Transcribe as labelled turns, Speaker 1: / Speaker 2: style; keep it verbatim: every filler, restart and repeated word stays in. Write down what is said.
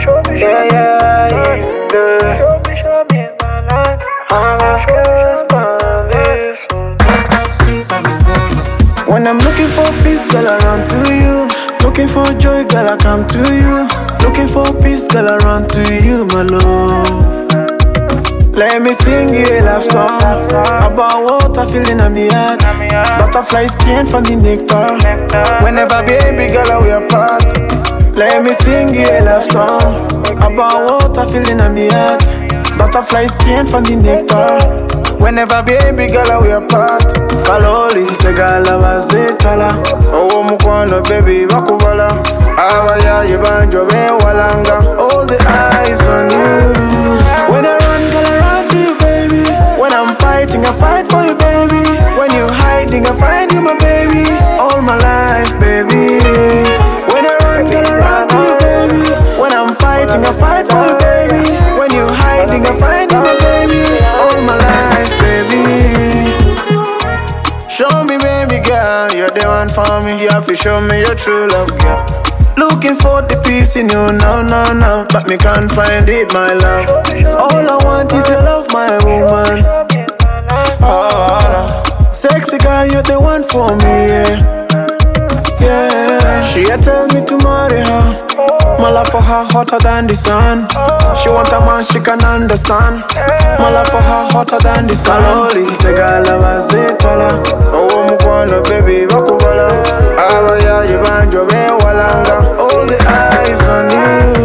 Speaker 1: Yeah, yeah, yeah. Show me, show me my life. I'm a first on this one.
Speaker 2: When I'm looking for peace, girl, I run to you. Looking for joy, girl, I come to you. Looking for peace, girl, I run to you, my love. Let me sing you a love song about what I feel in my heart. Butterflies can't find the nectar. Whenever baby girl we apart. Let me sing you a love song about what I feel in my heart. Butterflies can't find the nectar. Whenever baby girl we apart. Kaloli segala vazetala. Oh mukwano baby bakubala. Abaya yibanjo be walanga. All the eyes on you. When I run, girl, I run to you, baby. When I'm fighting, I fight for you, baby. When you're hiding, I find you, my baby. All my life, baby. When I run, girl, I run to you, baby. When I'm fighting, I fight for you, baby. When you're hiding, I find you, my baby. All my life, baby. Show me, baby girl, you're the one for me. You have to show me your true love, girl. Looking for the peace in you now, now, now. But me can't find it, my love. All I want is your love, my woman. Oh, no. Sexy girl, you're the one for me, yeah. Yeah. She had tell me to marry her. My love for her hotter than the sun. She want a man she can understand. My love for her hotter than the sun. Kaloli segala vazetala. Oh mukwano baby bakubala. Abaya yibanjo be walanga. All the eyes on you.